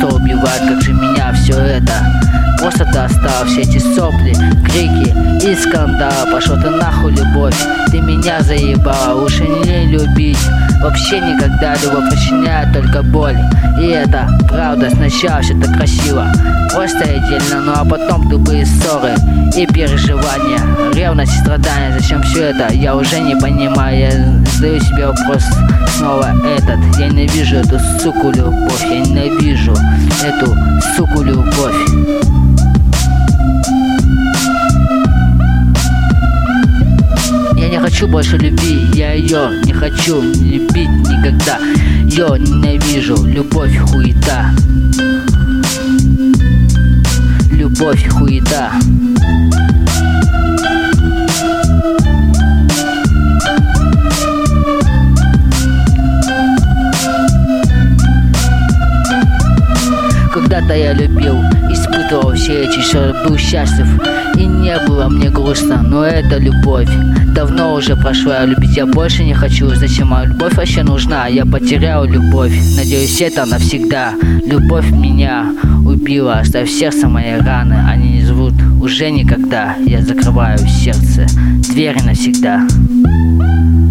что убивает, как же меня все это просто достал. Все эти сопли, крики и скандал. Пошел ты нахуй, любовь, ты меня заебала. Лучше не любить вообще никогда. Любовь причиняет только боль, и это правда. Сначала все так красиво, просто идеально, ну а потом тупые ссоры и переживания, ревность и страдания. Зачем все это, я уже не понимаю. Я задаю себе вопрос снова этот. Я ненавижу эту суку любовь, я ненавижу эту суку любовь. Я не хочу больше любви, я ее не хочу любить никогда. Ее ненавижу, любовь хуета. Любовь хуета. Когда-то я любил, испытывал все эти чувства, был счастлив, и не было мне грустно, но это любовь давно уже прошла. Любить я больше не хочу, зачем моя любовь вообще нужна? Я потерял любовь, надеюсь, это навсегда. Любовь меня убила, оставь в сердце мои раны, они не зовут уже никогда. Я закрываю сердце, двери навсегда.